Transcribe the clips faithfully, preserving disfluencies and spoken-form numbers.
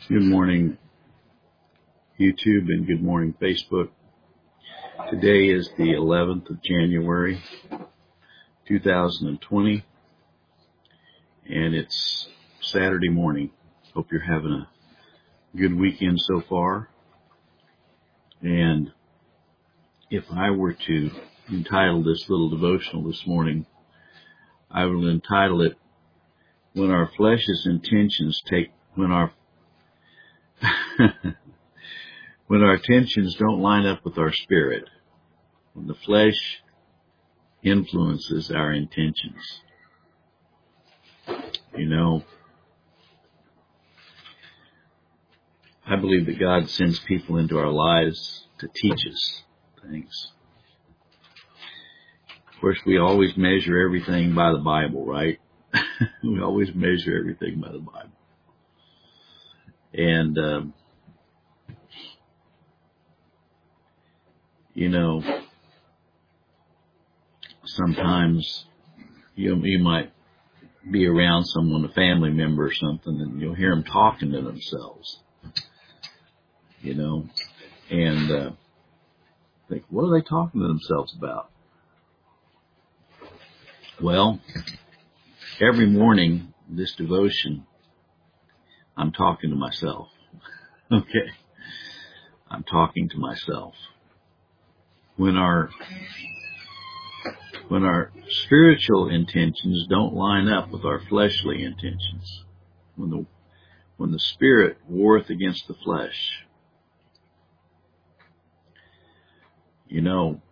Good morning, YouTube, and good morning, Facebook. Today is the eleventh of January, two thousand twenty, and it's Saturday morning. Hope you're having a good weekend so far. And if I were to entitle this little devotional this morning, I will entitle it, When Our Flesh's Intentions Take, When Our When our intentions don't line up with our spirit, when the flesh influences our intentions. You know, I believe that God sends people into our lives to teach us things. Of course, we always measure everything by the Bible, right? We always measure everything by the Bible. And, um, you know, sometimes you you might be around someone, a family member or something, and you'll hear them talking to themselves, you know, and uh, think, what are they talking to themselves about? Well, every morning, this devotion, I'm talking to myself. Okay. I'm talking to myself. When our when our spiritual intentions don't line up with our fleshly intentions, when the when the spirit warreth against the flesh, you know,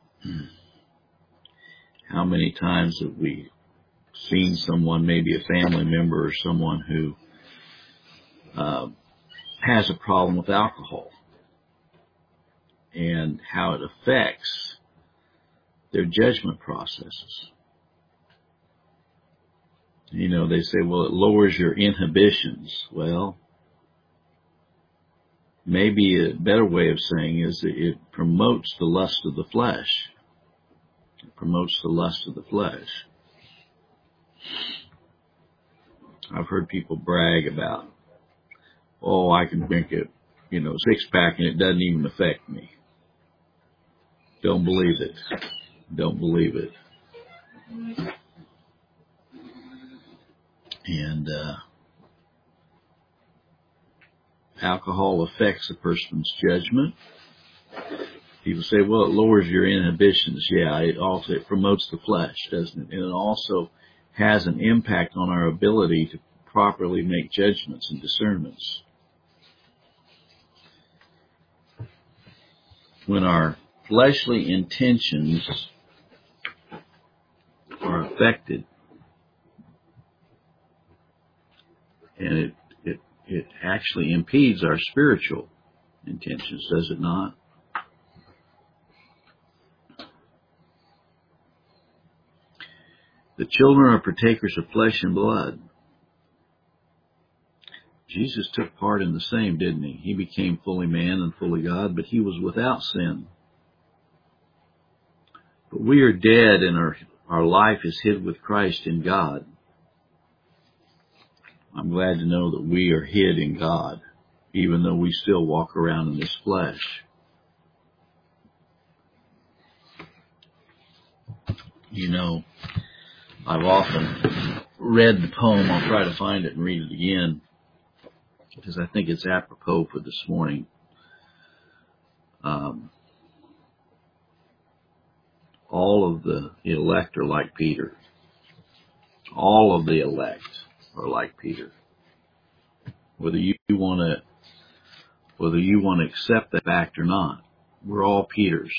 how many times have we seen someone, maybe a family member or someone who uh, has a problem with alcohol, and how it affects their judgment processes. You know, they say, well, it lowers your inhibitions. Well, maybe a better way of saying is that it promotes the lust of the flesh. It promotes the lust of the flesh. I've heard people brag about, oh, I can drink a, you know, six pack and it doesn't even affect me. Don't believe it. Don't believe it. And uh, alcohol affects a person's judgment. People say, well, it lowers your inhibitions. Yeah, it also it promotes the flesh, doesn't it? And it also has an impact on our ability to properly make judgments and discernments. When our fleshly intentions are affected, and it, it, it actually impedes our spiritual intentions, does it not? The children are partakers of flesh and blood. Jesus took part in the same, didn't he? He became fully man and fully God, but he was without sin. But we are dead, and our, our life is hid with Christ in God. I'm glad to know that we are hid in God, even though we still walk around in this flesh. You know, I've often read the poem. I'll try to find it and read it again, because I think it's apropos for this morning. Um, all of the elect are like Peter. All of the elect are like Peter. Whether you want to, whether you want to accept that fact or not, we're all Peters.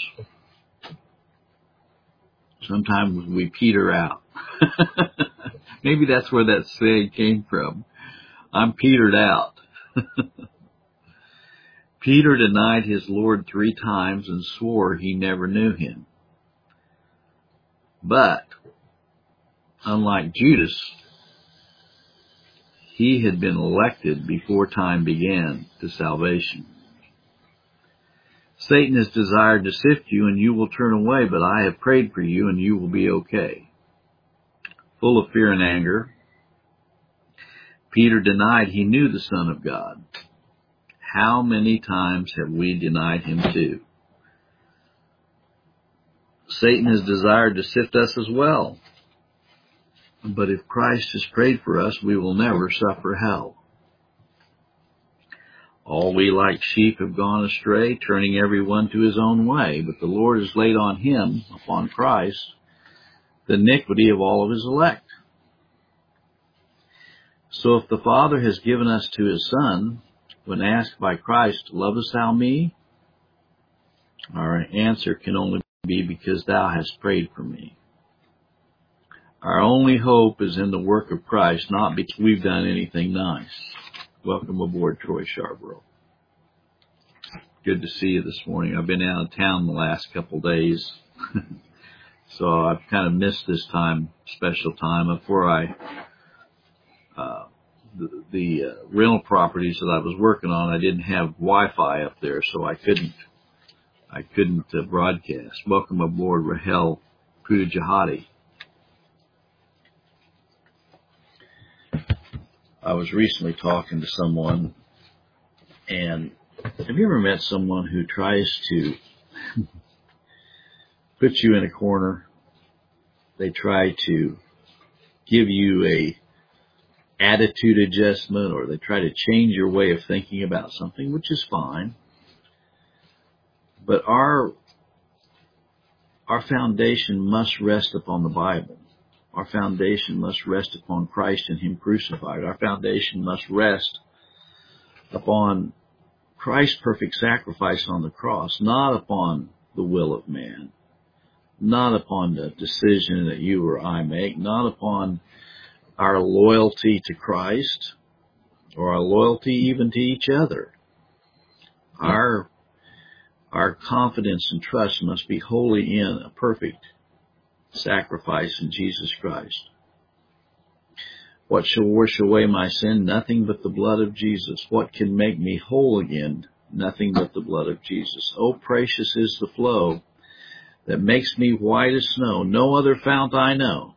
Sometimes we peter out. Maybe that's where that saying came from. I'm petered out. Peter denied his Lord three times and swore he never knew him. But, unlike Judas, he had been elected before time began to salvation. Satan has desired to sift you, and you will turn away, but I have prayed for you, and you will be okay. Full of fear and anger, Peter denied he knew the Son of God. how many times have we denied him too? Satan has desired to sift us as well. But if Christ has prayed for us, we will never suffer hell. All we like sheep have gone astray, turning every one to his own way. But the Lord has laid on him, upon Christ, the iniquity of all of his elect. So if the Father has given us to his Son, when asked by Christ, lovest thou me? Our answer can only be, because thou hast prayed for me. Our only hope is in the work of Christ, not because we've done anything nice. Welcome aboard, Troy Charborough. Good to see you this morning. I've been out of town the last couple of days, so I've kind of missed this time, special time. Before I, uh, the, the uh, rental properties that I was working on, I didn't have Wi-Fi up there, so I couldn't, I couldn't uh, broadcast. Welcome aboard, Rahel Pujahati. I was recently talking to someone, and have you ever met someone who tries to put you in a corner? They try to give you a attitude adjustment, or they try to change your way of thinking about something, which is fine. But our our foundation must rest upon the Bible. Our foundation must rest upon Christ and him crucified. Our foundation must rest upon Christ's perfect sacrifice on the cross, not upon the will of man, not upon the decision that you or I make, not upon our loyalty to Christ or our loyalty even to each other. Our, our confidence and trust must be wholly in a perfect sacrifice in Jesus Christ. What shall wash away my sin? Nothing but the blood of Jesus. What can make me whole again? Nothing but the blood of Jesus. Oh, precious is the flow that makes me white as snow. No other fount I know.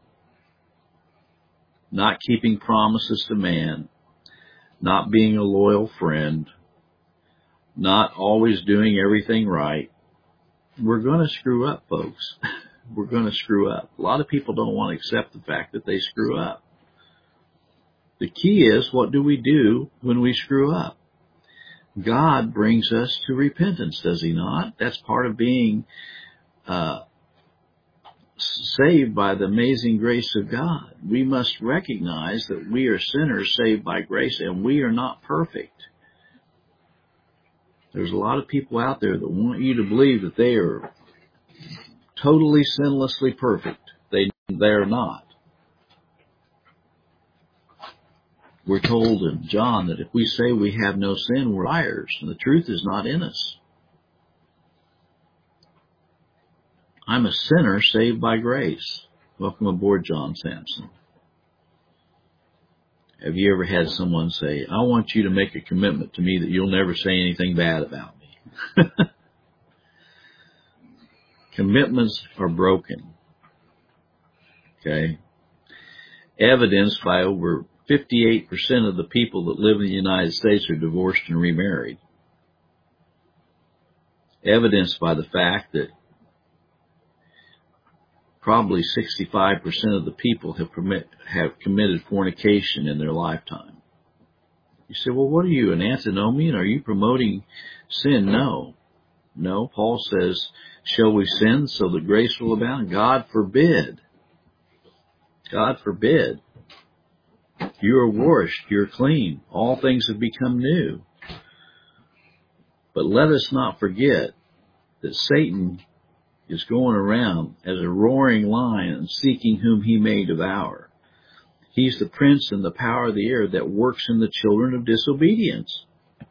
Not keeping promises to man, not being a loyal friend, not always doing everything right. We're going to screw up, folks. We're going to screw up. A lot of people don't want to accept the fact that they screw up. The key is, what do we do when we screw up? God brings us to repentance, does he not? That's part of being uh, saved by the amazing grace of God. We must recognize that we are sinners saved by grace, and we are not perfect. There's a lot of people out there that want you to believe that they are totally sinlessly perfect. They, they're not. We're told in John that if we say we have no sin, we're liars, and the truth is not in us. I'm a sinner saved by grace. Welcome aboard, John Sampson. Have you ever had someone say, I want you to make a commitment to me that you'll never say anything bad about me? Commitments are broken. Okay? Evidenced by over fifty-eight percent of the people that live in the United States are divorced and remarried. Evidenced by the fact that probably sixty-five percent of the people have, permit, have committed fornication in their lifetime. You say, well, what are you, an antinomian? Are you promoting sin? No. No, Paul says, shall we sin so that grace will abound? God forbid. God forbid. You are washed, you're clean. All things have become new. But let us not forget that Satan is going around as a roaring lion seeking whom he may devour. He's the prince and the power of the air that works in the children of disobedience.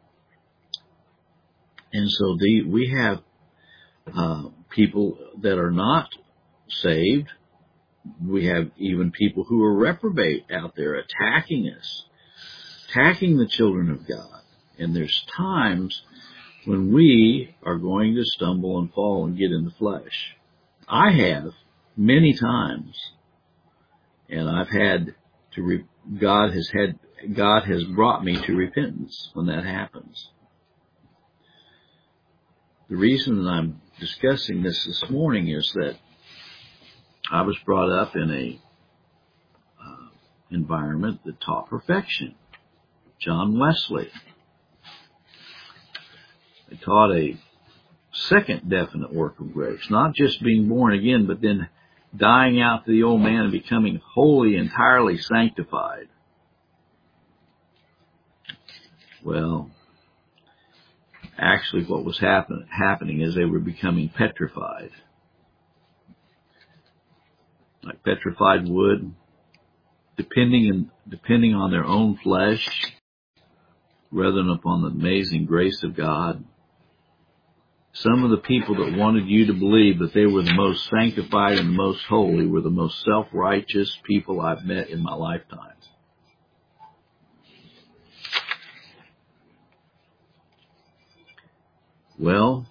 And so the, we have uh, people that are not saved. We have even people who are reprobate out there attacking us, attacking the children of God. And there's times when we are going to stumble and fall and get in the flesh. I have many times, and I've had to. Re- God has had. God has brought me to repentance when that happens. The reason that I'm discussing this this morning is that I was brought up in a uh, environment that taught perfection. John Wesley. They taught a second definite work of grace, not just being born again, but then dying out to the old man and becoming wholly, entirely sanctified. Well, actually what was happen, happening is they were becoming petrified. Like petrified wood, depending, in, depending on their own flesh, rather than upon the amazing grace of God. Some of the people that wanted you to believe that they were the most sanctified and the most holy were the most self-righteous people I've met in my lifetime. Well,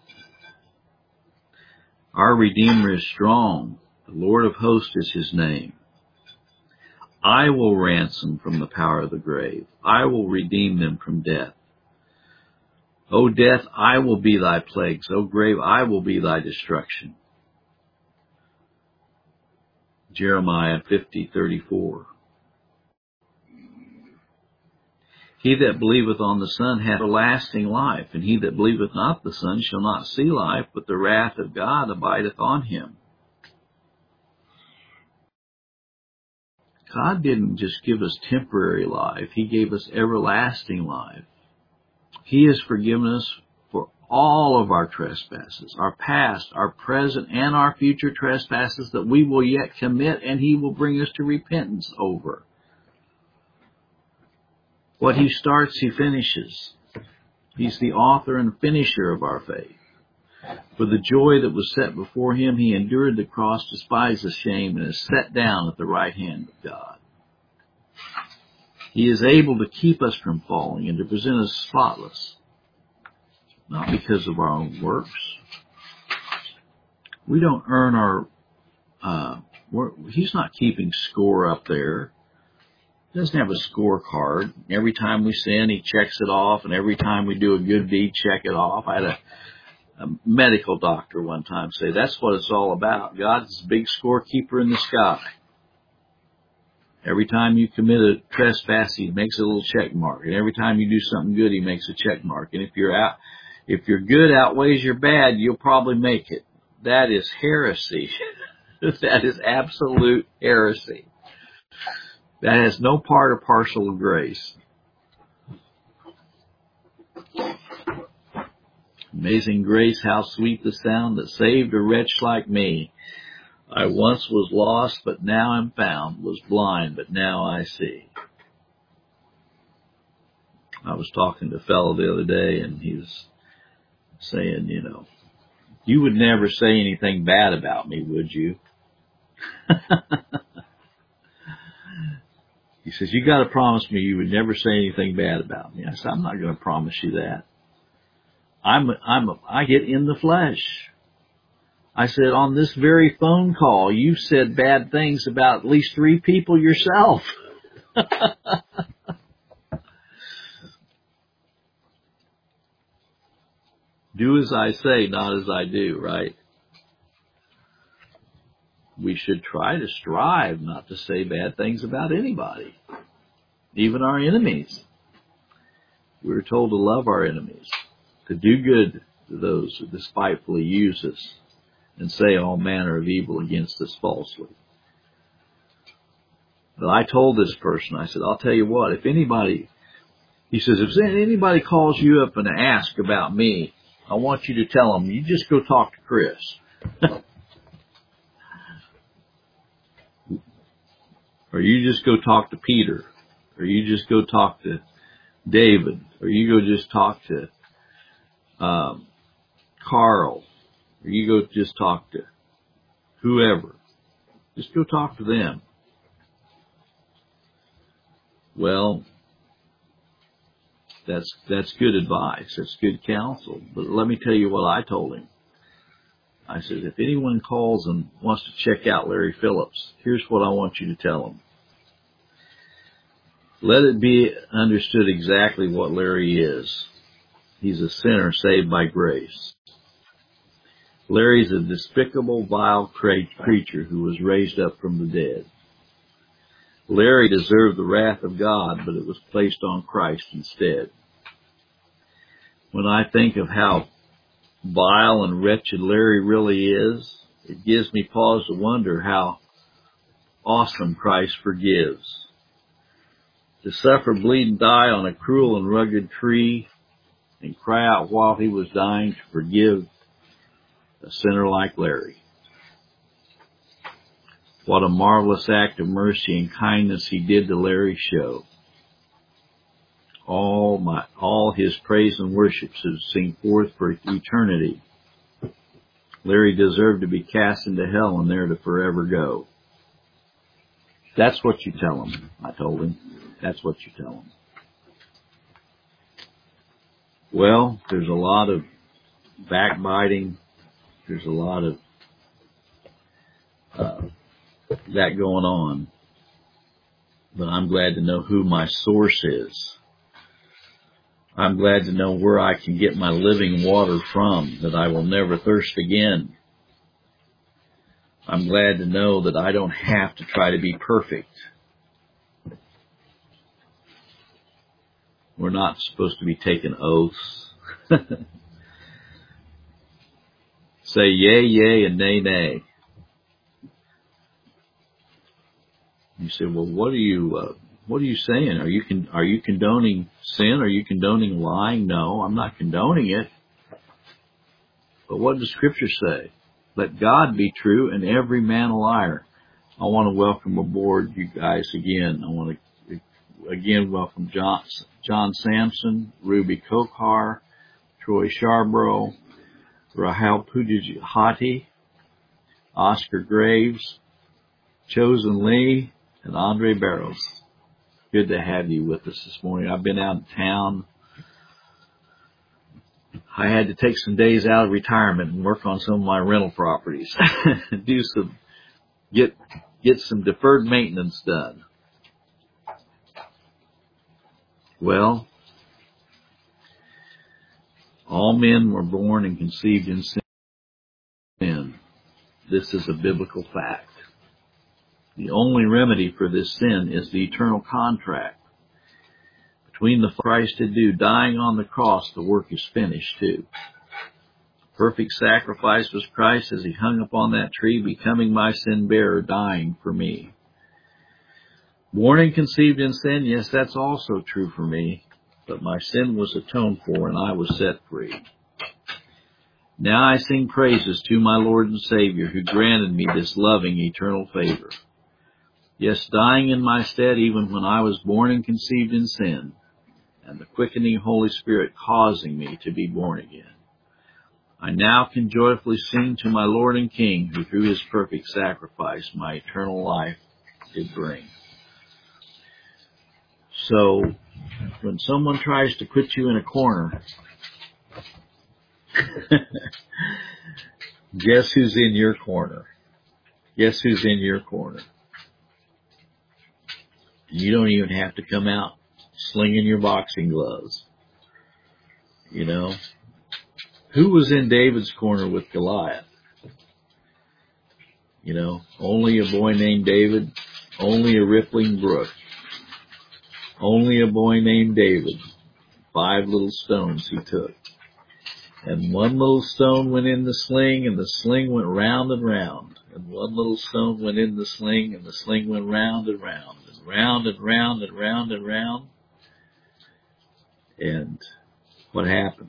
our Redeemer is strong. The Lord of hosts is his name. I will ransom from the power of the grave. I will redeem them from death. O death, I will be thy plagues. O grave, I will be thy destruction. Jeremiah fifty thirty-four. He that believeth on the Son hath everlasting life, and he that believeth not the Son shall not see life, but the wrath of God abideth on him. God didn't just give us temporary life. He gave us everlasting life. He has forgiven us for all of our trespasses, our past, our present, and our future trespasses that we will yet commit, and he will bring us to repentance over. What he starts, he finishes. He's the author and finisher of our faith. For the joy that was set before him, he endured the cross, despised the shame, and is set down at the right hand of God. He is able to keep us from falling and to present us spotless, not because of our own works. We don't earn our, uh, we're, he's not keeping score up there. He doesn't have a scorecard. Every time we sin, he checks it off, and every time we do a good deed, check it off. I had a, a medical doctor one time say, that's what it's all about. God's a big scorekeeper in the sky. Every time you commit a trespass, he makes a little check mark. And every time you do something good, he makes a check mark. And if you're out, if your good outweighs your bad, you'll probably make it. That is heresy. That is absolute heresy. That has no part or parcel of grace. Amazing grace, how sweet the sound that saved a wretch like me. I once was lost, but now am found, was blind, but now I see. I was talking to a fellow the other day, and he was saying, you know, you would never say anything bad about me, would you? He says, you got to promise me you would never say anything bad about me. I said, I'm not going to promise you that. I'm, I'm, I get in the flesh. I said, on this very phone call, you said bad things about at least three people yourself. Do as I say, not as I do, right? We should try to strive not to say bad things about anybody, even our enemies. We were told to love our enemies, to do good to those who despitefully use us and say all manner of evil against us falsely. But I told this person, I said, I'll tell you what, if anybody, he says, if anybody calls you up and asks about me, I want you to tell them, you just go talk to Chris. Or you just go talk to Peter. Or you just go talk to David. Or you go just talk to um, Carl. Or you go just talk to whoever. Just go talk to them. Well, that's that's good advice. That's good counsel. But let me tell you what I told him. I said, if anyone calls and wants to check out Larry Phillips, here's what I want you to tell them. Let it be understood exactly what Larry is. He's a sinner saved by grace. Larry's a despicable, vile creature who was raised up from the dead. Larry deserved the wrath of God, but it was placed on Christ instead. When I think of how vile and wretched Larry really is, it gives me pause to wonder how awesome Christ forgives. To suffer, bleed, and die on a cruel and rugged tree and cry out while he was dying to forgive a sinner like Larry. What a marvelous act of mercy and kindness he did to Larry show. All my, all his praise and worship should sing forth for eternity. Larry deserved to be cast into hell and there to forever go. That's what you tell him, I told him. That's what you tell him. Well, there's a lot of backbiting. There's a lot of uh, that going on. But I'm glad to know who my source is. I'm glad to know where I can get my living water from, that I will never thirst again. I'm glad to know that I don't have to try to be perfect. We're not supposed to be taking oaths. Say yay, yay, and nay, nay. You say, well, what are you, uh, what are you saying? Are you con- are you condoning sin? Are you condoning lying? No, I'm not condoning it. But what does Scripture say? Let God be true and every man a liar. I want to welcome aboard you guys again. I want to again welcome John, John Sampson, Ruby Kokar, Troy Charbrough, Rahel Pujihati, Oscar Graves, Chosen Lee, and Andre Barrows. Good to have you with us this morning. I've been out of town. I had to take some days out of retirement and work on some of my rental properties. Do some, get, get some deferred maintenance done. Well, all men were born and conceived in sin. This is a biblical fact. The only remedy for this sin is the eternal contract. Between the Christ to do, dying on the cross, the work is finished too. Perfect sacrifice was Christ as he hung upon that tree, becoming my sin bearer, dying for me. Born and conceived in sin, yes, that's also true for me, but my sin was atoned for and I was set free. Now I sing praises to my Lord and Savior, who granted me this loving eternal favor. Yes, dying in my stead even when I was born and conceived in sin, and the quickening Holy Spirit causing me to be born again. I now can joyfully sing to my Lord and King, who through his perfect sacrifice my eternal life did bring. So, when someone tries to put you in a corner, guess who's in your corner? Guess who's in your corner? You don't even have to come out slinging your boxing gloves. You know? Who was in David's corner with Goliath? You know, only a boy named David, only a rippling brook, only a boy named David. Five little stones he took. And one little stone went in the sling, and the sling went round and round. And one little stone went in the sling, and the sling went round and round, and round and round and round and round. And what happened?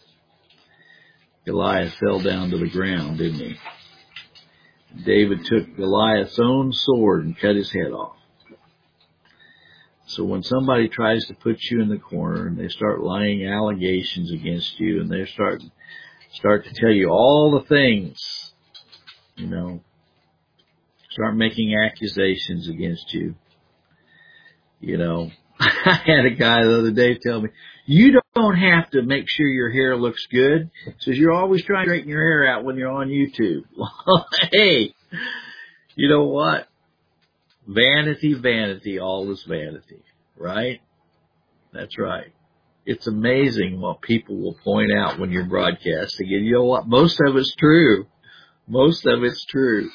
Goliath fell down to the ground, didn't he? David took Goliath's own sword and cut his head off. So when somebody tries to put you in the corner and they start laying allegations against you and they start start to tell you all the things, you know, start making accusations against you, you know. I had a guy the other day tell me, you don't have to make sure your hair looks good. He says, you're always trying to straighten your hair out when you're on YouTube. Well, hey, you know what? Vanity, vanity, all is vanity, right? That's right. It's amazing what people will point out when you're broadcasting. And you know what? Most of it's true. Most of it's true.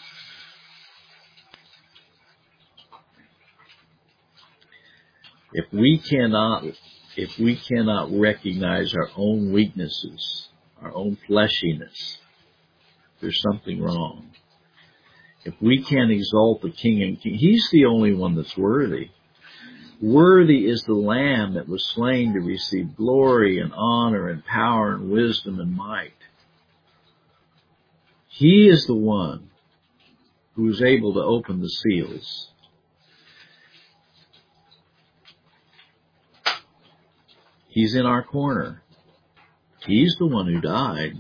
If we cannot, if we cannot recognize our own weaknesses, our own fleshiness, there's something wrong. If we can't exalt the King and King, He's the only one that's worthy. Worthy is the Lamb that was slain to receive glory and honor and power and wisdom and might. He is the one who is able to open the seals. He's in our corner. He's the one who died.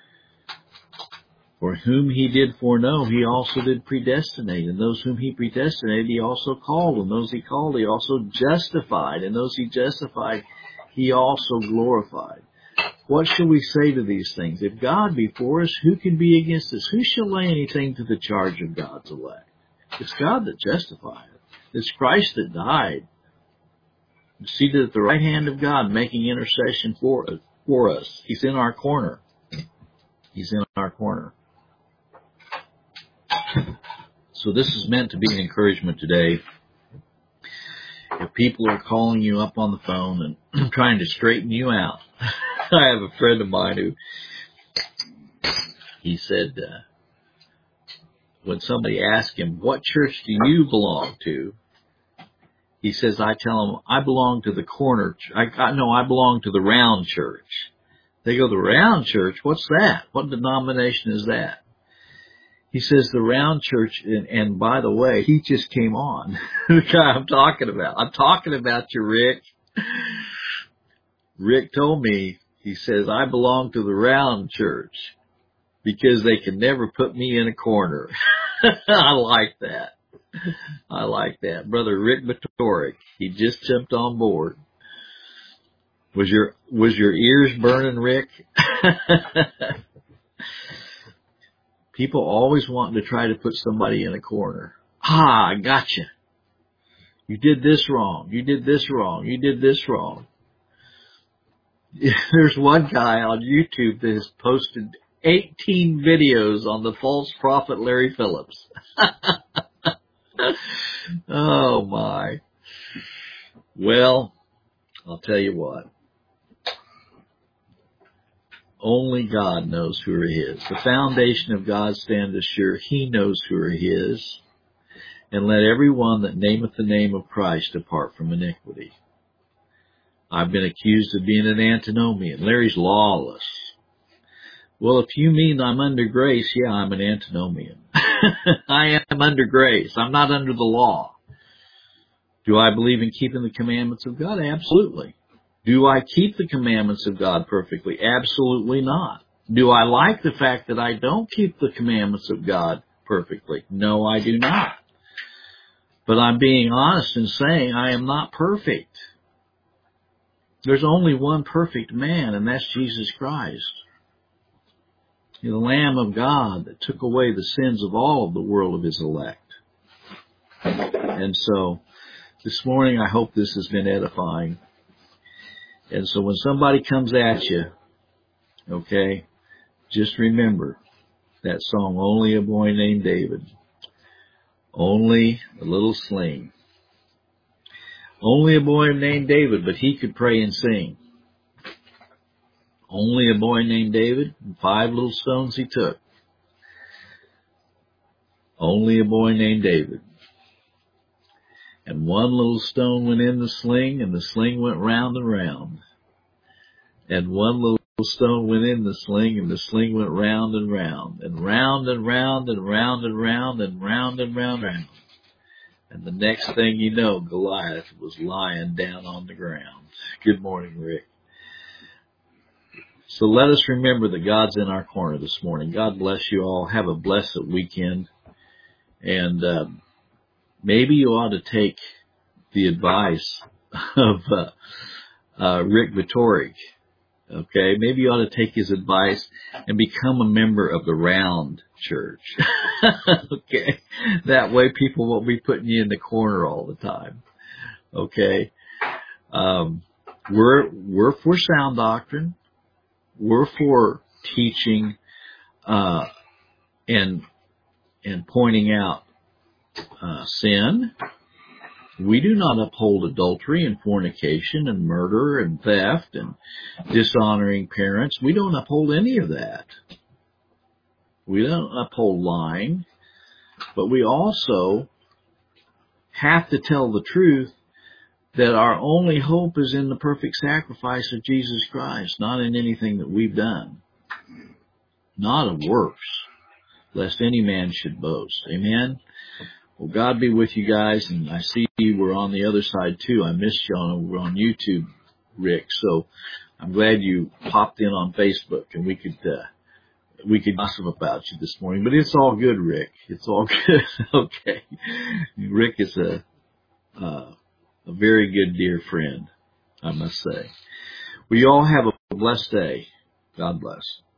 For whom He did foreknow, He also did predestinate. And those whom He predestinated, He also called. And those He called, He also justified. And those He justified, He also glorified. What shall we say to these things? If God be for us, who can be against us? Who shall lay anything to the charge of God's elect? It's God that justified. It's Christ that died. Seated at the right hand of God, making intercession for, for us. He's in our corner. He's in our corner. So this is meant to be an encouragement today. If people are calling you up on the phone and trying to straighten you out. I have a friend of mine who, he said, uh, when somebody asked him, what church do you belong to? He says, I tell them, I belong to the corner, I, I no, I belong to the round church. They go, the round church? What's that? What denomination is that? He says, the round church, and, and by the way, he just came on. The guy I'm talking about. I'm talking about you, Rick. Rick told me, he says, I belong to the round church because they can never put me in a corner. I like that. I like that. Brother Rick Batoric, he just jumped on board. Was your, was your ears burning, Rick? People always want to try to put somebody in a corner. Ah, I gotcha. You did this wrong. You did this wrong. You did this wrong. There's one guy on YouTube that has posted eighteen videos on the false prophet Larry Phillips. Oh my. Well, I'll tell you what. Only God knows who are His. The foundation of God standeth sure. He knows who are His. And let every one that nameth the name of Christ depart from iniquity. I've been accused of being an antinomian. Larry's lawless. Well, if you mean I'm under grace, yeah, I'm an antinomian. I am under grace. I'm not under the law. Do I believe in keeping the commandments of God? Absolutely. Do I keep the commandments of God perfectly? Absolutely not. Do I like the fact that I don't keep the commandments of God perfectly? No, I do not. But I'm being honest in saying I am not perfect. There's only one perfect man, and that's Jesus Christ. The Lamb of God that took away the sins of all of the world of His elect. And so, this morning I hope this has been edifying. And so when somebody comes at you, okay, just remember that song, Only a Boy Named David. Only a little sling. Only a boy named David, but he could pray and sing. Only a boy named David, and five little stones he took. Only a boy named David. And one little stone went in the sling, and the sling went round and round. And one little stone went in the sling, and the sling went round and round, and round and round, and round and round, and round and round and round. And the next thing you know, Goliath was lying down on the ground. Good morning, Rick. So let us remember that God's in our corner this morning. God bless you all. Have a blessed weekend. And uh, maybe you ought to take the advice of uh, uh, Rick Batoric. Okay, maybe you ought to take his advice and become a member of the round church. Okay, that way people won't be putting you in the corner all the time. Okay, um, We're, we're for sound doctrine. We're for teaching, uh, and, and pointing out, uh, sin. We do not uphold adultery and fornication and murder and theft and dishonoring parents. We don't uphold any of that. We don't uphold lying. But we also have to tell the truth that our only hope is in the perfect sacrifice of Jesus Christ, not in anything that we've done, not of works, lest any man should boast. Amen? Well, God be with you guys, and I see we're on the other side too. I missed you on, we're on YouTube, Rick, so I'm glad you popped in on Facebook, and we could uh, we could gossip about you this morning. But it's all good, Rick. It's all good. Okay. Rick is a uh, a very good dear friend, I must say. We all have a blessed day. God bless.